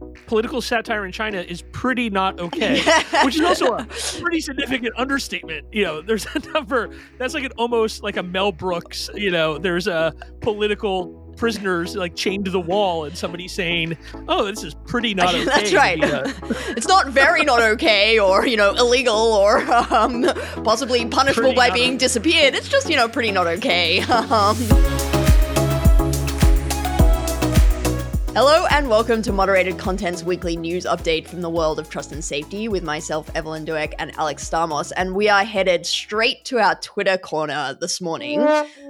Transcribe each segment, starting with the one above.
political satire in China is pretty not okay, which is also a pretty significant understatement. There's a number that's like almost like a Mel Brooks. There's a political prisoners like chained to the wall, and somebody saying, "Oh, this is pretty not okay." That's right. It's not very not okay, or illegal, or possibly punishable by being disappeared. It's just pretty not okay. Hello and welcome to Moderated Content's weekly news update from the world of trust and safety with myself, Evelyn Dueck, and Alex Stamos, and we are headed straight to our Twitter corner this morning.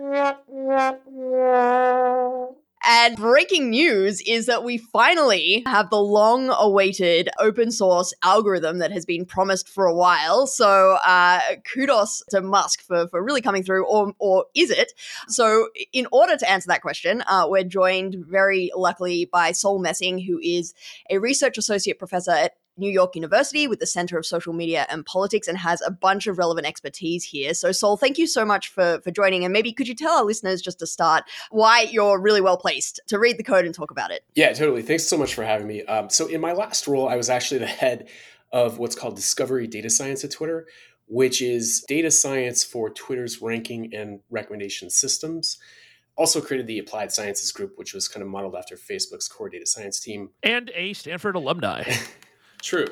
And breaking news is that we finally have the long-awaited open source algorithm that has been promised for a while. So kudos to Musk for really coming through, or is it? So in order to answer that question, we're joined very luckily by Sol Messing, who is a research associate professor at New York University with the Center of Social Media and Politics and has a bunch of relevant expertise here. So Sol, thank you so much for joining. And maybe could you tell our listeners, just to start, why you're really well placed to read the code and talk about it? Yeah, totally. Thanks so much for having me. So in my last role, I was actually the head of what's called Discovery Data Science at Twitter, which is data science for Twitter's ranking and recommendation systems. Also created the Applied Sciences group, which was kind of modeled after Facebook's core data science team. And a Stanford alumni. True.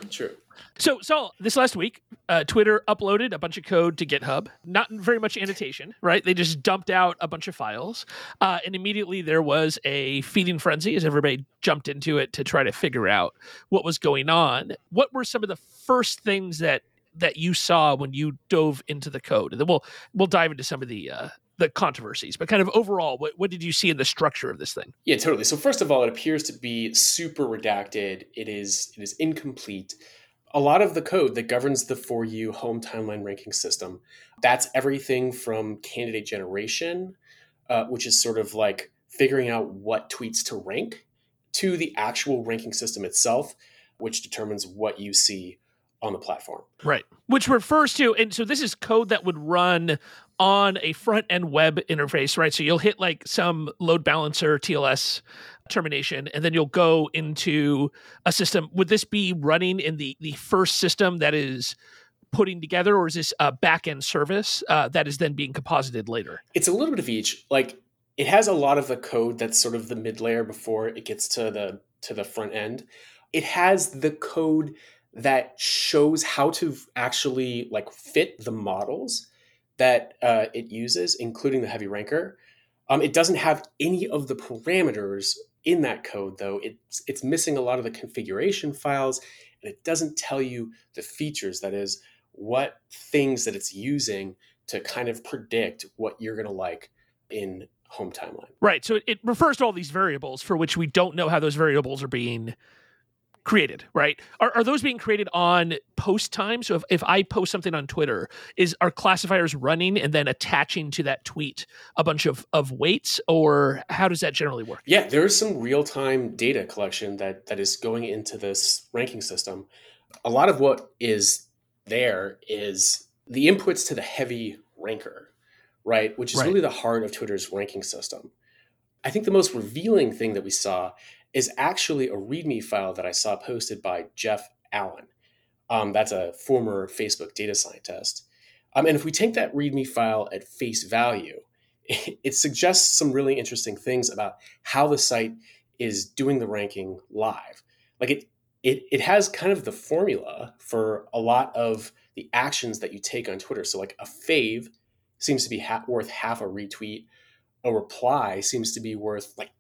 So this last week, Twitter uploaded a bunch of code to GitHub. Not very much annotation, right? They just dumped out a bunch of files. And immediately there was a feeding frenzy as everybody jumped into it to try to figure out what was going on. What were some of the first things that you saw when you dove into the code? And then we'll dive into some of the controversies, but kind of overall, what did you see in the structure of this thing? Yeah, totally. So first of all, it appears to be super redacted. It is incomplete. A lot of the code that governs the For You home timeline ranking system, that's everything from candidate generation, which is sort of like figuring out what tweets to rank, to the actual ranking system itself, which determines what you see on the platform. Right. Which refers to, and so this is code that would run on a front-end web interface, right? So you'll hit like some load balancer TLS termination, and then you'll go into a system. Would this be running in the first system that is putting together, or is this a back-end service that is then being composited later? It's a little bit of each. Like, it has a lot of the code that's sort of the mid-layer before it gets to the front end. It has the code that shows how to actually like fit the models that it uses, including the heavy ranker. It doesn't have any of the parameters in that code, though. It's missing a lot of the configuration files, and it doesn't tell you the features, that is, what things that it's using to kind of predict what you're going to like in home timeline. Right. So it refers to all these variables for which we don't know how those variables are being created, right? Are those being created on post time? So if I post something on Twitter, are classifiers running and then attaching to that tweet a bunch of weights, or how does that generally work? Yeah, there is some real-time data collection that is going into this ranking system. A lot of what is there is the inputs to the heavy ranker, right? Which is really the heart of Twitter's ranking system. I think the most revealing thing that we saw is actually a README file that I saw posted by Jeff Allen. That's a former Facebook data scientist. And if we take that README file at face value, it suggests some really interesting things about how the site is doing the ranking live. Like it has kind of the formula for a lot of the actions that you take on Twitter. So like a fave seems to be worth half a retweet. A reply seems to be worth like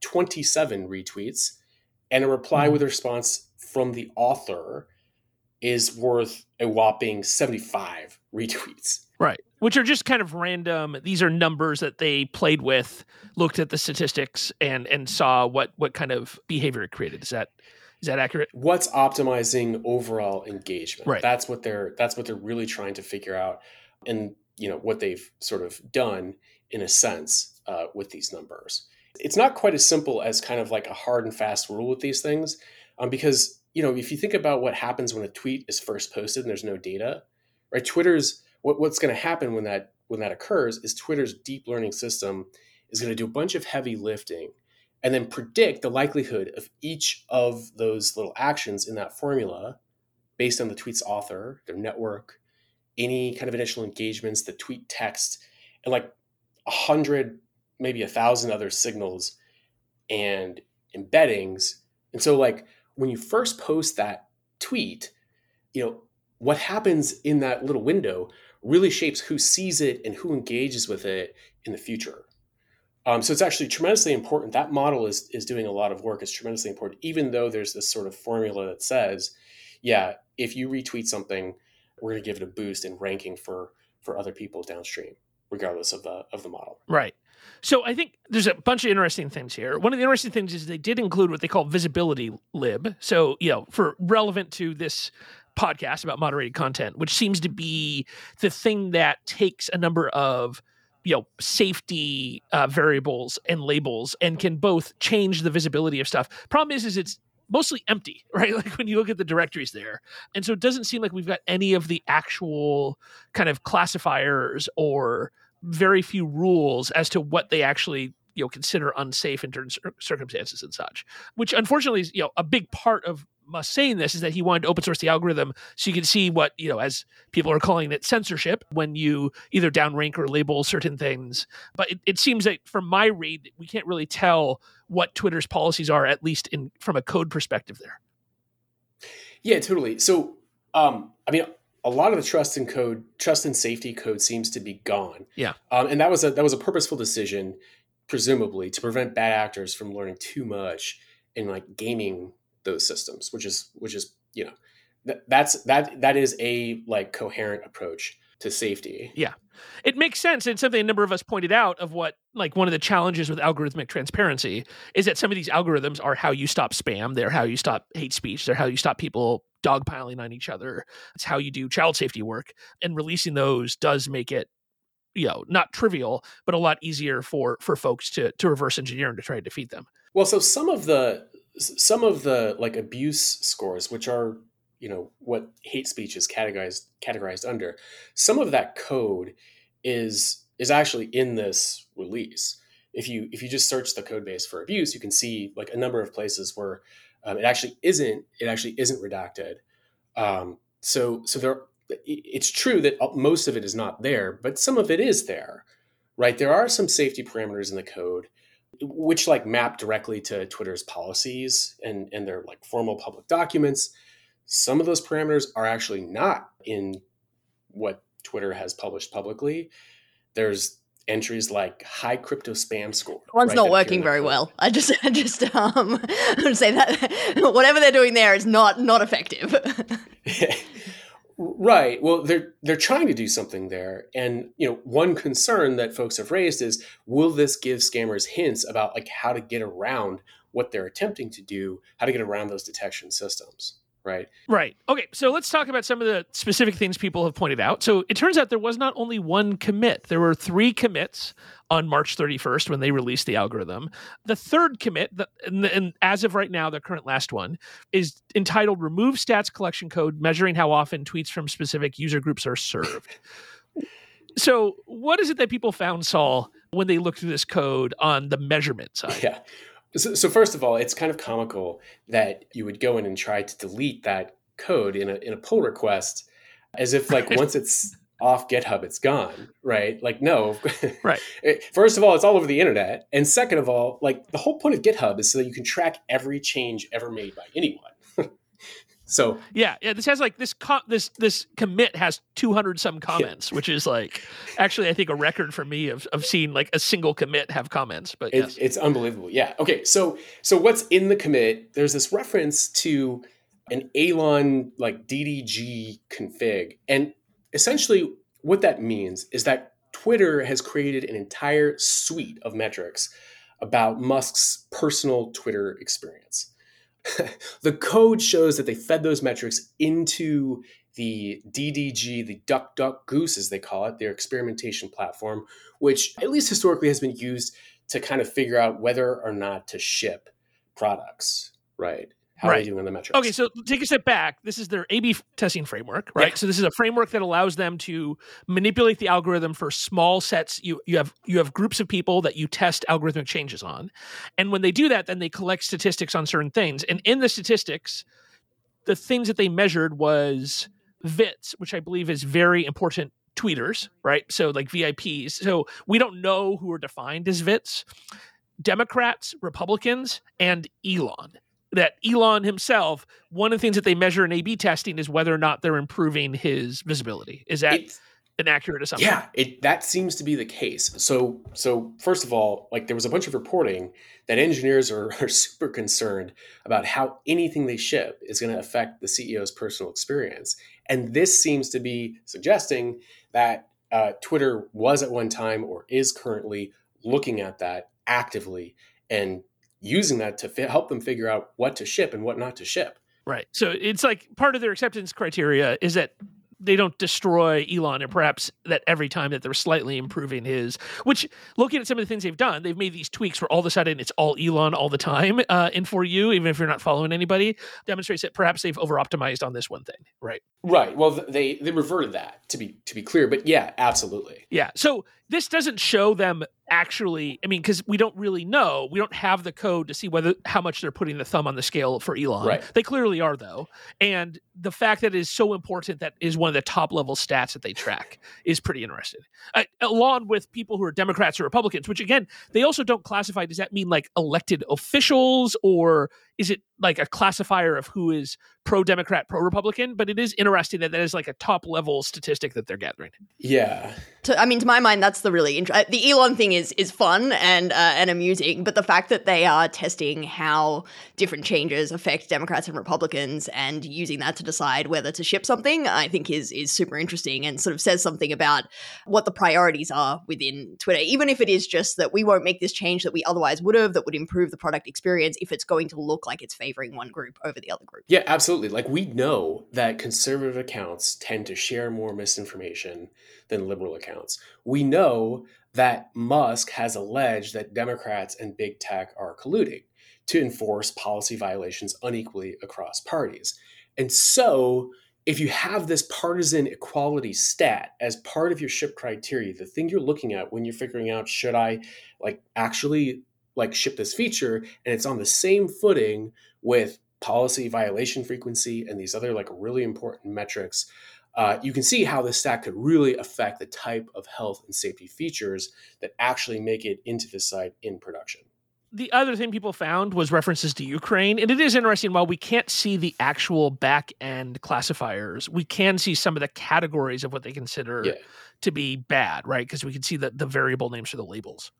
27 retweets. And a reply with a response from the author is worth a whopping 75 retweets. Right. Which are just kind of random. These are numbers that they played with, looked at the statistics, and saw what kind of behavior it created. Is that accurate? What's optimizing overall engagement? Right. That's what they're really trying to figure out, and what they've sort of done in a sense with these numbers. It's not quite as simple as kind of like a hard and fast rule with these things, because if you think about what happens when a tweet is first posted and there's no data, right? Twitter's what's going to happen when that occurs is Twitter's deep learning system is going to do a bunch of heavy lifting and then predict the likelihood of each of those little actions in that formula based on the tweet's author, their network, any kind of initial engagements, the tweet text, and like 100, maybe 1,000 other signals and embeddings. And so like when you first post that tweet, what happens in that little window really shapes who sees it and who engages with it in the future. So it's actually tremendously important. That model is doing a lot of work. It's tremendously important, even though there's this sort of formula that says, yeah, if you retweet something, we're going to give it a boost in ranking for other people downstream, regardless of the model. Right. So I think there's a bunch of interesting things here. One of the interesting things is they did include what they call visibility lib. So, for relevant to this podcast about moderated content, which seems to be the thing that takes a number of safety variables and labels and can both change the visibility of stuff. Problem is it's mostly empty, right? Like when you look at the directories there. And so it doesn't seem like we've got any of the actual kind of classifiers or very few rules as to what they actually consider unsafe in certain circumstances and such, which unfortunately is a big part of Musk saying this is that he wanted to open source the algorithm so you can see what as people are calling it, censorship, when you either downrank or label certain things. But it seems like from my read we can't really tell what Twitter's policies are, at least from a code perspective there. Yeah, totally. So a lot of the trust and safety code seems to be gone. Yeah. And that was a purposeful decision, presumably, to prevent bad actors from learning too much and like gaming those systems, which is that is a like coherent approach to safety. Yeah. It makes sense. And something a number of us pointed out of what, like, one of the challenges with algorithmic transparency is that some of these algorithms are how you stop spam. They're how you stop hate speech. They're how you stop people dogpiling on each other. It's how you do child safety work. And releasing those does make it, not trivial, but a lot easier for folks to reverse engineer and to try to defeat them. Well, so some of the like abuse scores, which are what hate speech is categorized under, some of that code is actually in this release. If you just search the code base for abuse, you can see like a number of places where it actually isn't redacted. So there, it's true that most of it is not there, but some of it is there, right? There are some safety parameters in the code which like map directly to Twitter's policies and their like formal public documents. Some of those parameters are actually not in what Twitter has published publicly. There's entries like high crypto spam score. One's not working very well. I just I'm going to say that whatever they're doing there is not effective. Right. Well, they're trying to do something there. And, one concern that folks have raised is, will this give scammers hints about like how to get around what they're attempting to do, how to get around those detection systems? Right. Right. Okay. So let's talk about some of the specific things people have pointed out. So it turns out there was not only one commit. There were 3 commits on March 31st when they released the algorithm. The third commit, and as of right now, the current last one, is entitled Remove Stats Collection Code Measuring How Often Tweets from Specific User Groups Are Served. So what is it that people found, Saul, when they looked through this code on the measurement side? Yeah. So first of all, it's kind of comical that you would go in and try to delete that code in a pull request as if like once it's off GitHub, it's gone, right? Like, no. Right. First of all, it's all over the internet. And second of all, like the whole point of GitHub is so that you can track every change ever made by anyone. So yeah, this has like this commit has 200 some comments, which is like actually I think a record for me of seeing like a single commit have comments. But yes. It's unbelievable. Yeah. Okay. So what's in the commit? There's this reference to an Elon like DDG config, and essentially what that means is that Twitter has created an entire suite of metrics about Musk's personal Twitter experience. The code shows that they fed those metrics into the DDG, the Duck Goose, as they call it, their experimentation platform, which at least historically has been used to kind of figure out whether or not to ship products, right? How are they doing on the metrics? Okay, so take a step back. This is their A/B testing framework, right? Yeah. So this is a framework that allows them to manipulate the algorithm for small sets. You have groups of people that you test algorithmic changes on, and when they do that, then they collect statistics on certain things. And in the statistics, the things that they measured was VITs, which I believe is very important tweeters, right? So like VIPs. So we don't know who are defined as VITs. Democrats, Republicans, and Elon. That Elon himself, one of the things that they measure in A/B testing is whether or not they're improving his visibility. Is that an accurate assumption? Yeah, that seems to be the case. So first of all, like there was a bunch of reporting that engineers are super concerned about how anything they ship is going to affect the CEO's personal experience. And this seems to be suggesting that Twitter was at one time or is currently looking at that actively and using that to help them figure out what to ship and what not to ship. Right. So it's like part of their acceptance criteria is that they don't destroy Elon, and perhaps that every time that they're slightly improving his, which looking at some of the things they've done, they've made these tweaks where all of a sudden it's all Elon all the time in For You, even if you're not following anybody, demonstrates that perhaps they've over-optimized on this one thing. Right. Right. Well, they reverted that to be clear, but yeah, absolutely. Yeah. So this doesn't show them actually, because we don't really know. We don't have the code to see how much they're putting the thumb on the scale for Elon. Right. They clearly are, though. And the fact that it is so important that is one of the top level stats that they track is pretty interesting. Along with people who are Democrats or Republicans, which again, they also don't classify. Does that mean like elected officials, or is it like a classifier of who is pro-Democrat, pro-Republican? But it is interesting that is like a top level statistic that they're gathering. Yeah. To my mind, that's the really interesting. The Elon thing is fun and amusing, but the fact that they are testing how different changes affect Democrats and Republicans and using that to decide whether to ship something, I think is super interesting and sort of says something about what the priorities are within Twitter. Even if it is just that we won't make this change that we otherwise would have, that would improve the product experience if it's going to look like it's favoring one group over the other group. Yeah, absolutely. Like we know that conservative accounts tend to share more misinformation than liberal accounts. We know that Musk has alleged that Democrats and big tech are colluding to enforce policy violations unequally across parties. And so if you have this partisan equality stat as part of your ship criteria, the thing you're looking at when you're figuring out, should I actually ship this feature, and it's on the same footing with policy violation frequency and these other really important metrics, you can see how this stat could really affect the type of health and safety features that actually make it into the site in production. The other thing people found was references to Ukraine. And it is interesting, while we can't see the actual back-end classifiers, we can see some of the categories of what they consider to be bad, right? Because we can see the variable names for the labels.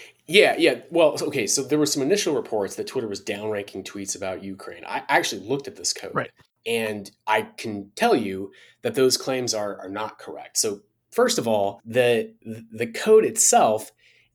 Yeah. Well, okay, so there were some initial reports that Twitter was downranking tweets about Ukraine. I actually looked at this code. Right. And I can tell you that those claims are not correct. So first of all, the code itself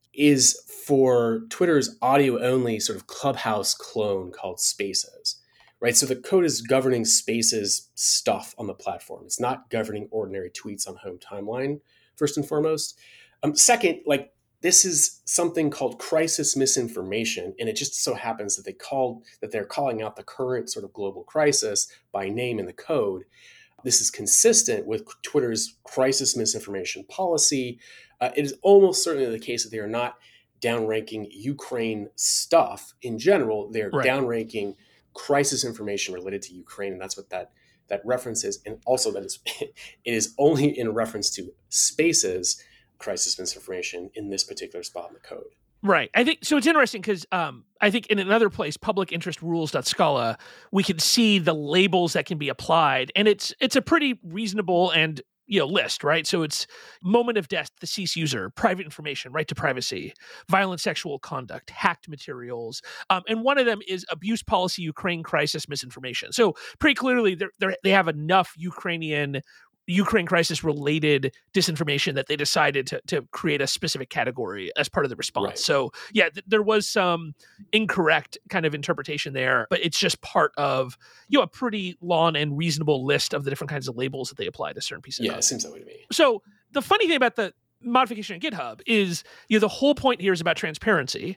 is for Twitter's audio-only sort of Clubhouse clone called Spaces, right? So the code is governing Spaces stuff on the platform. It's not governing ordinary tweets on home timeline, first and foremost. Second, this is something called crisis misinformation, and it just so happens that they're calling out the current sort of global crisis by name in the code. This is consistent with Twitter's crisis misinformation policy. It is almost certainly the case that they are not downranking Ukraine stuff in general. They're downranking crisis information related to Ukraine, and that's what that reference is. And also that it is only in reference to Spaces crisis misinformation in this particular spot in the code. Right. I think so. It's interesting because I think in another place, public interest rules.scala, we can see the labels that can be applied, and it's a pretty reasonable and list, right? So it's moment of death, deceased user, private information, right to privacy, violent sexual conduct, hacked materials, and one of them is abuse policy, Ukraine crisis misinformation. So pretty clearly, they have enough Ukraine crisis related disinformation that they decided to create a specific category as part of the response. Right. So there was some incorrect kind of interpretation there, but it's just part of a pretty long and reasonable list of the different kinds of labels that they apply to certain pieces. Yeah, it seems that way to me. So the funny thing about the modification in GitHub is the whole point here is about transparency.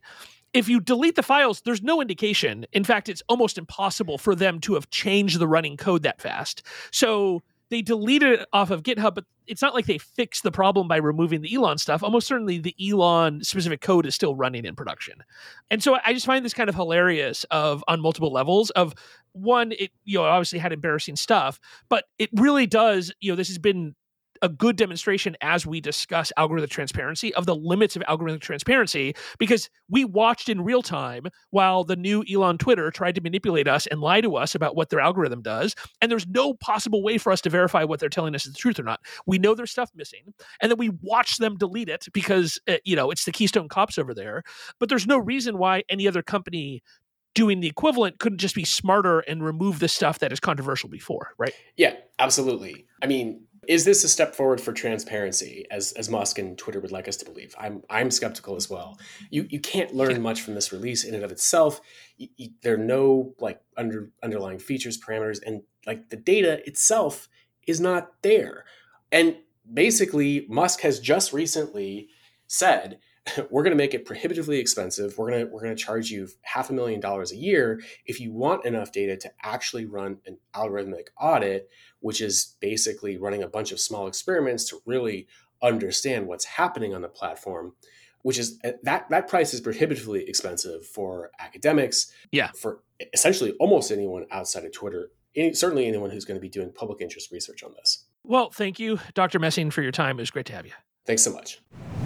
if you delete the files, there's no indication. In fact, it's almost impossible for them to have changed the running code that fast. So they deleted it off of GitHub, but it's not like they fixed the problem by removing the Elon stuff. Almost certainly the Elon specific code is still running in production. And so I just find this kind of hilarious on multiple levels of one, it, obviously had embarrassing stuff, but it really does, this has been a good demonstration as we discuss algorithmic transparency of the limits of algorithmic transparency, because we watched in real time while the new Elon Twitter tried to manipulate us and lie to us about what their algorithm does. And there's no possible way for us to verify what they're telling us is the truth or not. We know there's stuff missing. And then we watch them delete it because, it's the Keystone Cops over there. But there's no reason why any other company doing the equivalent couldn't just be smarter and remove the stuff that is controversial before, right? Yeah, absolutely. I mean, is this a step forward for transparency, as Musk and Twitter would like us to believe? I'm skeptical as well. You can't learn much from this release in and of itself. There are no underlying features, parameters, and the data itself is not there. And basically, Musk has just recently said, we're going to make it prohibitively expensive. We're going to charge you $500,000 a year if you want enough data to actually run an algorithmic audit, which is basically running a bunch of small experiments to really understand what's happening on the platform, which is that price is prohibitively expensive for academics, for essentially almost anyone outside of Twitter, certainly anyone who's going to be doing public interest research on this. Well, thank you, Dr. Messing, for your time. It was great to have you. Thanks so much.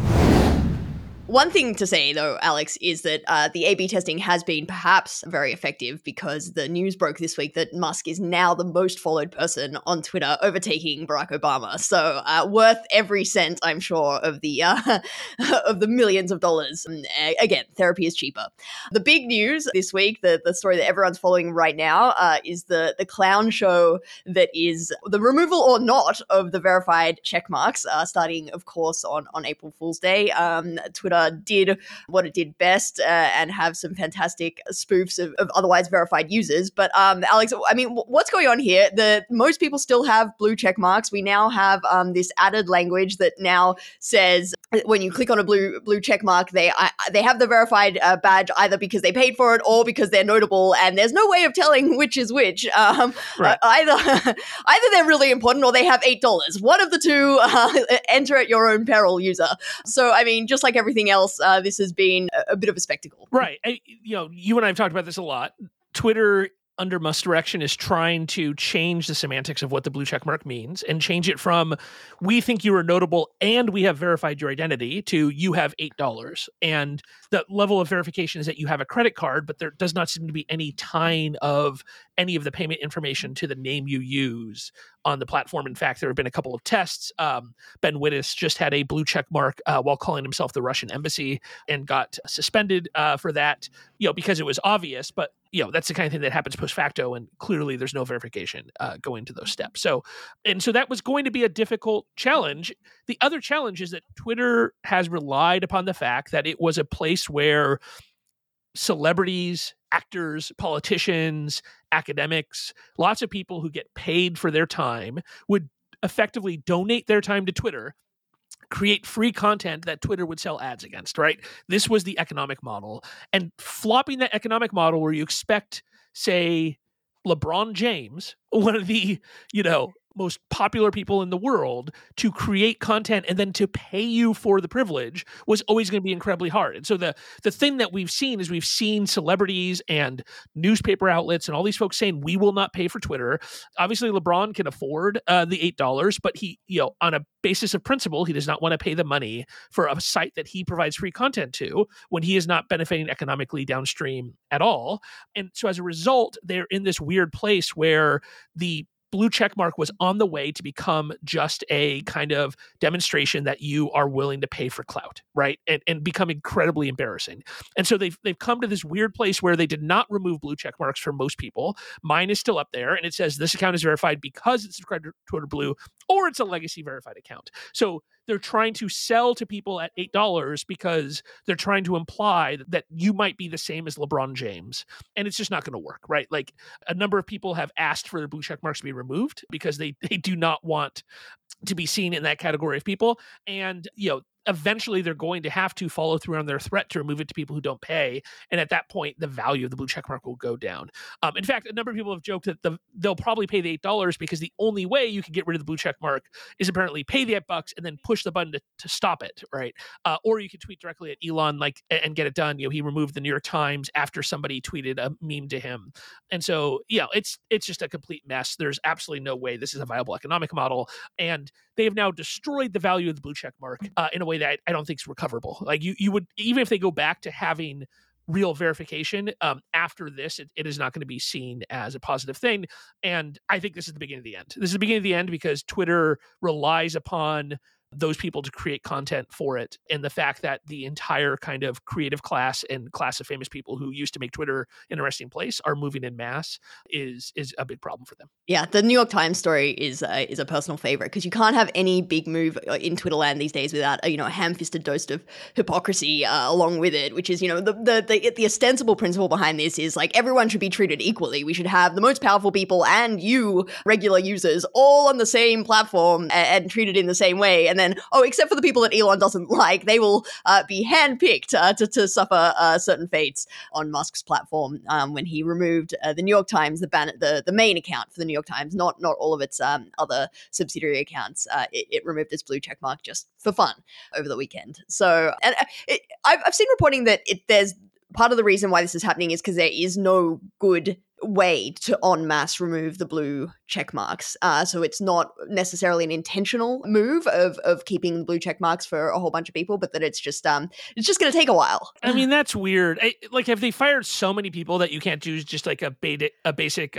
One thing to say, though, Alex, is that the A/B testing has been perhaps very effective because the news broke this week that Musk is now the most followed person on Twitter, overtaking Barack Obama. So worth every cent, I'm sure, of the of the millions of dollars. And, again, therapy is cheaper. The big news this week, the story that everyone's following right now, is the clown show that is the removal or not of the verified check marks, starting, of course, on April Fool's Day. Twitter did what it did best and have some fantastic spoofs of otherwise verified users. But Alex, I mean, what's going on here? Most people still have blue check marks. We now have this added language that now says when you click on a blue check mark, they have the verified badge either because they paid for it or because they're notable, and there's no way of telling which is which. Right. Either they're really important or they have $8. One of the two. Enter at your own peril, user. So, I mean, just like everything else, this has been a bit of a spectacle. Right. You and I have talked about this a lot. Twitter, under Musk's direction, is trying to change the semantics of what the blue check mark means and change it from we think you are notable and we have verified your identity to you have $8. And the level of verification is that you have a credit card, but there does not seem to be any tying of any of the payment information to the name you use on the platform. In fact, there have been a couple of tests. Ben Wittes just had a blue check mark while calling himself the Russian embassy and got suspended for that, because it was obvious. But that's the kind of thing that happens post facto, and clearly there's no verification going to those steps. So that was going to be a difficult challenge. The other challenge is that Twitter has relied upon the fact that it was a place where celebrities, actors, politicians, academics, lots of people who get paid for their time would effectively donate their time to Twitter, create free content that Twitter would sell ads against, right? This was the economic model. And flopping that economic model where you expect, say, LeBron James, one of the, most popular people in the world, to create content and then to pay you for the privilege was always going to be incredibly hard. And so the thing that we've seen celebrities and newspaper outlets and all these folks saying, we will not pay for Twitter. Obviously, LeBron can afford the $8, but he, on a basis of principle, he does not want to pay the money for a site that he provides free content to when he is not benefiting economically downstream at all. And so as a result, they're in this weird place where the blue check mark was on the way to become just a kind of demonstration that you are willing to pay for clout, right? And become incredibly embarrassing. And so they've come to this weird place where they did not remove blue check marks for most people. Mine is still up there, and it says this account is verified because it's subscribed to Twitter Blue, or it's a legacy verified account. So they're trying to sell to people at $8 because they're trying to imply that you might be the same as LeBron James. And it's just not going to work, right? Like, a number of people have asked for their blue check marks to be removed because they do not want to be seen in that category of people. And, eventually they're going to have to follow through on their threat to remove it to people who don't pay. And at that point, the value of the blue checkmark will go down. In fact, a number of people have joked that they'll probably pay the $8 because the only way you can get rid of the blue checkmark is apparently pay the $8 and then push the button to stop it, right? Or you can tweet directly at Elon and get it done. He removed the New York Times after somebody tweeted a meme to him. And so, it's just a complete mess. There's absolutely no way this is a viable economic model. And they have now destroyed the value of the blue check mark in a way that I don't think is recoverable. Like you would, even if they go back to having real verification after this, it is not going to be seen as a positive thing. And I think this is the beginning of the end. This is the beginning of the end because Twitter relies upon those people to create content for it. And the fact that the entire kind of creative class and class of famous people who used to make Twitter an interesting place are moving in mass is a big problem for them. Yeah, the New York Times story is a personal favorite because you can't have any big move in Twitter land these days without a ham-fisted dose of hypocrisy along with it, which is the ostensible principle behind this is like everyone should be treated equally. We should have the most powerful people and you regular users all on the same platform and treated in the same way. And then, except for the people that Elon doesn't like, they will be handpicked to suffer certain fates on Musk's platform when he removed the New York Times, the main account for the New York Times, not all of its other subsidiary accounts. It removed its blue checkmark just for fun over the weekend. So, and I've seen reporting that there's part of the reason why this is happening is because there is no good way to en masse remove the blue check marks. So it's not necessarily an intentional move of keeping the blue check marks for a whole bunch of people, but that it's just going to take a while. I mean, that's weird. Have they fired so many people that you can't do just like a basic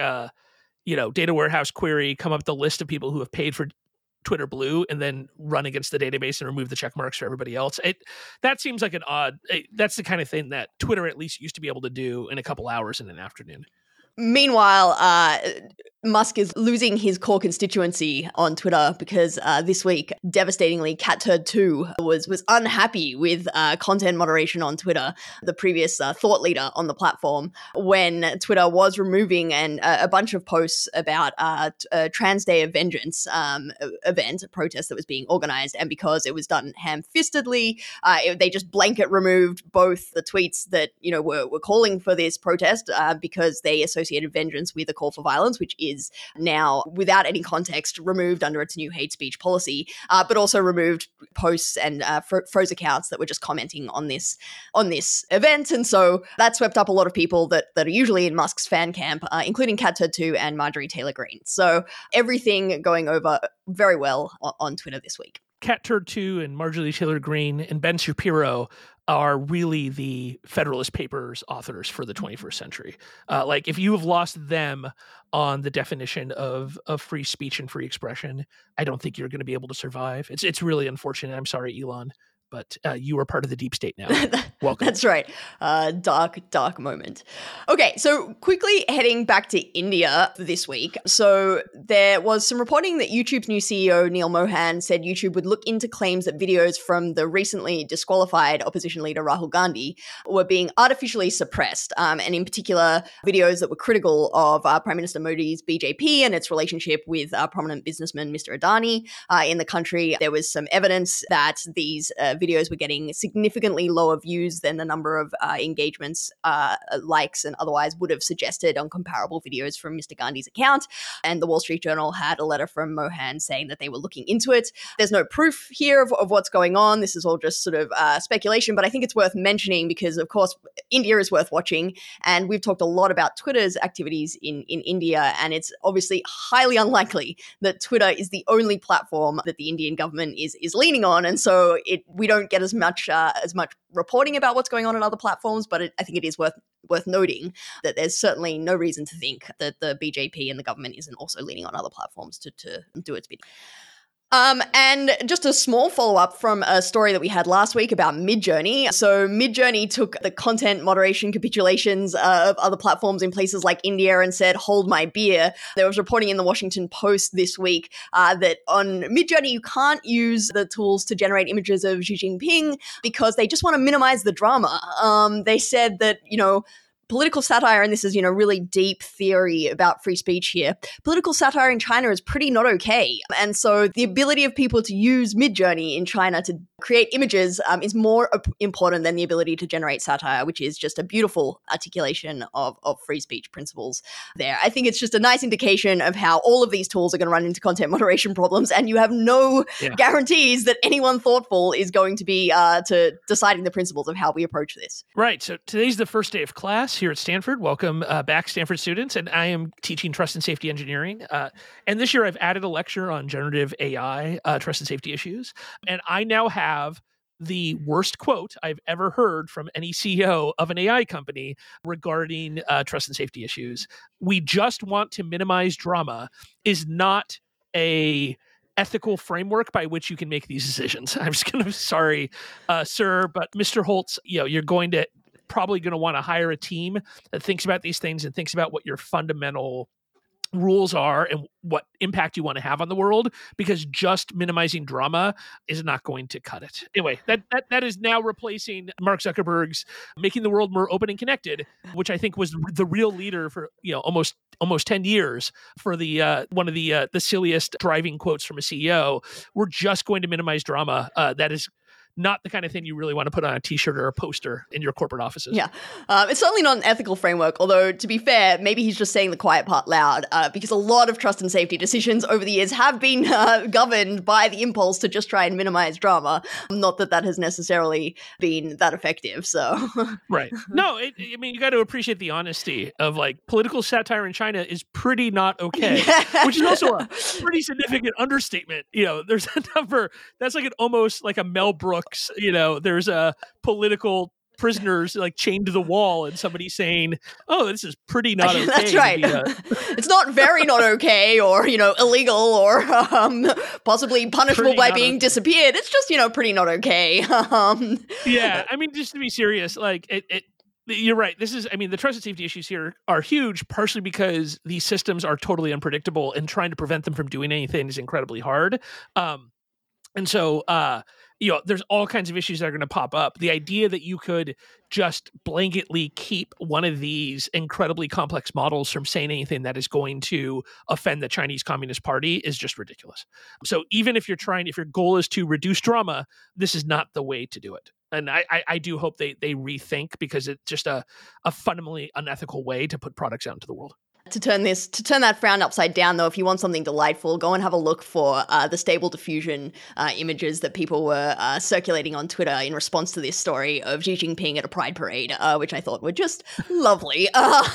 data warehouse query, come up with a list of people who have paid for Twitter Blue and then run against the database and remove the check marks for everybody else? That seems like that's the kind of thing that Twitter at least used to be able to do in a couple hours in an afternoon. Meanwhile, Musk is losing his core constituency on Twitter because this week, devastatingly, CatTurd2 was unhappy with content moderation on Twitter, the previous thought leader on the platform, when Twitter was removing a bunch of posts about a Trans Day of Vengeance event, a protest that was being organized, and because it was done ham-fistedly, they just blanket removed both the tweets that were calling for this protest because they associated vengeance with a call for violence, which is now, without any context, removed under its new hate speech policy, but also removed posts and froze accounts that were just commenting on this event. And so that swept up a lot of people that are usually in Musk's fan camp, including CatTurd2 and Marjorie Taylor Greene. So everything going over very well on Twitter this week. CatTurd2 and Marjorie Taylor Greene and Ben Shapiro are really the Federalist Papers authors for the 21st century. If you have lost them on the definition of free speech and free expression, I don't think you're going to be able to survive. It's really unfortunate. I'm sorry, Elon, but you are part of the deep state now. Welcome. That's right. Dark moment. Okay, so quickly heading back to India this week. So there was some reporting that YouTube's new CEO, Neil Mohan, said YouTube would look into claims that videos from the recently disqualified opposition leader Rahul Gandhi were being artificially suppressed, and in particular, videos that were critical of Prime Minister Modi's BJP and its relationship with prominent businessman Mr. Adani in the country. There was some evidence that these videos were getting significantly lower views than the number of engagements, likes, and otherwise would have suggested on comparable videos from Mr. Gandhi's account. And the Wall Street Journal had a letter from Mohan saying that they were looking into it. There's no proof here of what's going on. This is all just sort of speculation, but I think it's worth mentioning because, of course, India is worth watching. And we've talked a lot about Twitter's activities in India, and it's obviously highly unlikely that Twitter is the only platform that the Indian government is leaning on. And so we don't get as much reporting about what's going on other platforms, but I think it is worth noting that there's certainly no reason to think that the BJP and the government isn't also leaning on other platforms to do its bidding. And just a small follow-up from a story that we had last week about Midjourney. So Midjourney took the content moderation capitulations of other platforms in places like India and said, hold my beer. There was reporting in the Washington Post this week that on Midjourney, you can't use the tools to generate images of Xi Jinping because they just want to minimize the drama. They said that, political satire, and this is, really deep theory about free speech here, political satire in China is pretty not okay. And so the ability of people to use Midjourney in China to create images is more important than the ability to generate satire, which is just a beautiful articulation of free speech principles there. I think it's just a nice indication of how all of these tools are going to run into content moderation problems, and you have no guarantees that anyone thoughtful is going to be to deciding the principles of how we approach this. Right. So today's the first day of class here at Stanford. Welcome back, Stanford students. And I am teaching trust and safety engineering. And this year I've added a lecture on generative AI, trust and safety issues. And I now have the worst quote I've ever heard from any CEO of an AI company regarding trust and safety issues. We just want to minimize drama is not a ethical framework by which you can make these decisions. I'm just going to, sorry, sir, but Mr. Holtz, you're probably going to want to hire a team that thinks about these things and thinks about what your fundamental rules are and what impact you want to have on the world, because just minimizing drama is not going to cut it. Anyway, that is now replacing Mark Zuckerberg's making the world more open and connected, which I think was the real leader for almost 10 years for the one of the silliest driving quotes from a CEO. We're just going to minimize drama. That is not the kind of thing you really want to put on a t-shirt or a poster in your corporate offices. Yeah. It's certainly not an ethical framework, although to be fair, maybe he's just saying the quiet part loud, because a lot of trust and safety decisions over the years have been governed by the impulse to just try and minimize drama. Not that has necessarily been that effective, so. Right. No, you got to appreciate the honesty of political satire in China is pretty not okay, which is also a pretty significant understatement. There's a number, that's almost like a Mel Brooks, there's a political prisoners chained to the wall and somebody saying, oh, this is pretty not okay. That's right. It's not very not okay or, illegal or possibly punishable by being disappeared. It's just, pretty not okay. Yeah. Just to be serious, you're right. This is, the trust and safety issues here are huge, partially because these systems are totally unpredictable and trying to prevent them from doing anything is incredibly hard. And so, there's all kinds of issues that are going to pop up. The idea that you could just blanketly keep one of these incredibly complex models from saying anything that is going to offend the Chinese Communist Party is just ridiculous. So even if your goal is to reduce drama, this is not the way to do it. And I do hope they rethink, because it's just a fundamentally unethical way to put products out into the world. To turn that frown upside down, though, if you want something delightful, go and have a look for the Stable Diffusion images that people were circulating on Twitter in response to this story of Xi Jinping at a pride parade, which I thought were just lovely.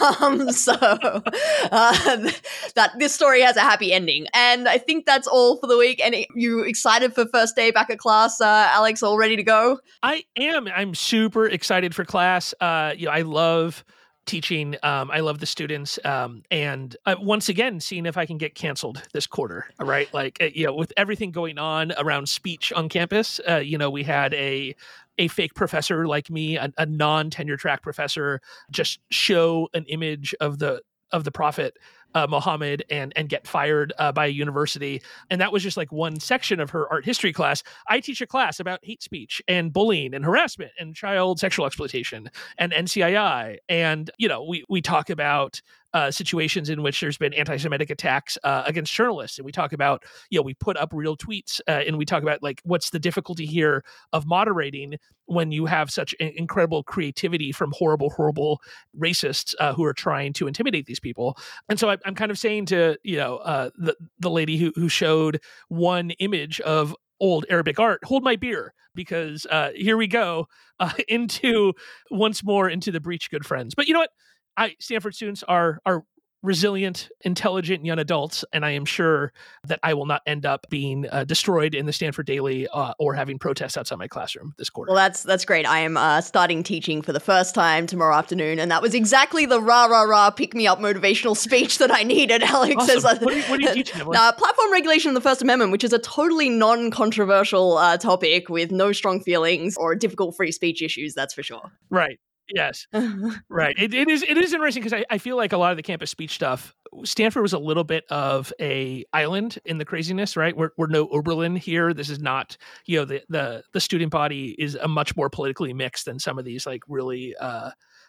That this story has a happy ending. And I think that's all for the week. And you excited for first day back at class, Alex, all ready to go? I am. I'm super excited for class. I love teaching. I love the students. And once again, seeing if I can get canceled this quarter, right? With everything going on around speech on campus, we had a fake professor like me, a non-tenure track professor, just show an image of the prophet Muhammad and get fired by a university. And that was just one section of her art history class. I teach a class about hate speech and bullying and harassment and child sexual exploitation and NCII. And, we talk about situations in which there's been anti-Semitic attacks against journalists. And we talk about, we put up real tweets and we talk about what's the difficulty here of moderating when you have such incredible creativity from horrible, horrible racists who are trying to intimidate these people. And so I'm kind of saying to, the lady who showed one image of old Arabic art, hold my beer, because here we go once more into the breach, good friends. But you know what? Stanford students are resilient, intelligent young adults, and I am sure that I will not end up being destroyed in the Stanford Daily or having protests outside my classroom this quarter. Well, that's great. I am starting teaching for the first time tomorrow afternoon, and that was exactly the rah pick me up motivational speech that I needed. Alex awesome. says, what are you teaching? Platform regulation of the First Amendment, which is a totally non-controversial topic with no strong feelings or difficult free speech issues. That's for sure. Right. Yes. Right. It is interesting because I feel like a lot of the campus speech stuff, Stanford was a little bit of a island in the craziness, right? We're no Oberlin here. This is not, the student body is a much more politically mixed than some of these really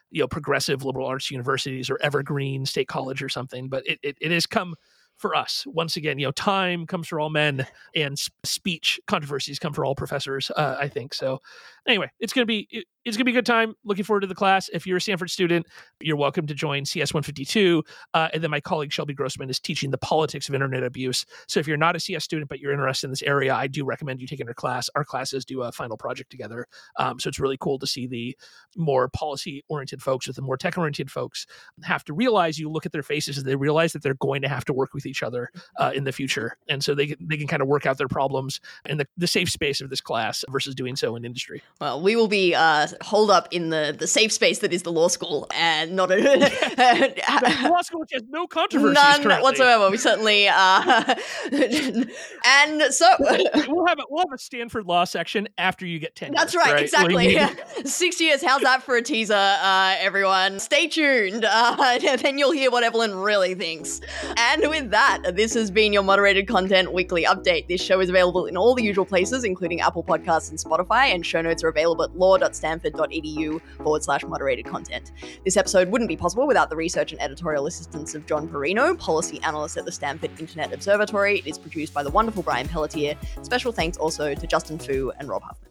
progressive liberal arts universities or Evergreen State College or something, but it has come for us. Once again, time comes for all men, and speech controversies come for all professors, I think. So anyway, it's going to be a good time. Looking forward to the class. If you're a Stanford student, you're welcome to join CS 152. And then my colleague Shelby Grossman is teaching the politics of internet abuse. So if you're not a CS student, but you're interested in this area, I do recommend you taking her class. Our classes do a final project together. So it's really cool to see the more policy-oriented folks with the more tech-oriented folks have to realize, you look at their faces and they realize that they're going to have to work with each other in the future. And so they can kind of work out their problems in the safe space of this class versus doing so in industry. Well, we will be holed up in the safe space that is the law school, and not a law school, which has no controversies none currently whatsoever. We certainly and so we'll have a Stanford law section after you get tenure. That's right? Exactly. 6 years. How's that for a teaser, everyone? Stay tuned. Then you'll hear what Evelyn really thinks. And with that, this has been your Moderated Content Weekly Update. This show is available in all the usual places, including Apple Podcasts and Spotify, and show notes are available at law.stanford.edu/moderated content. This episode wouldn't be possible without the research and editorial assistance of John Perino, policy analyst at the Stanford Internet Observatory. It is produced by the wonderful Brian Pelletier. Special thanks also to Justin Fu and Rob Huffman.